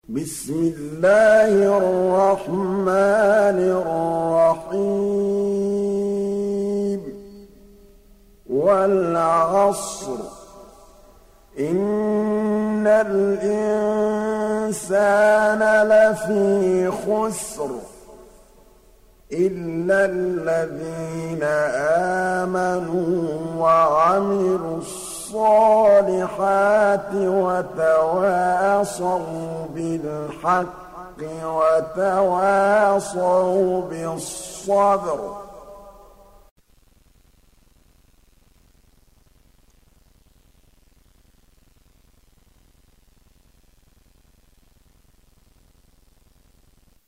بسم الله الرحمن الرحيم والعصر إن الإنسان لفي خسر إلا الذين آمنوا وعملوا الصالحات وتواصوا بالحق وتواصوا بالصبر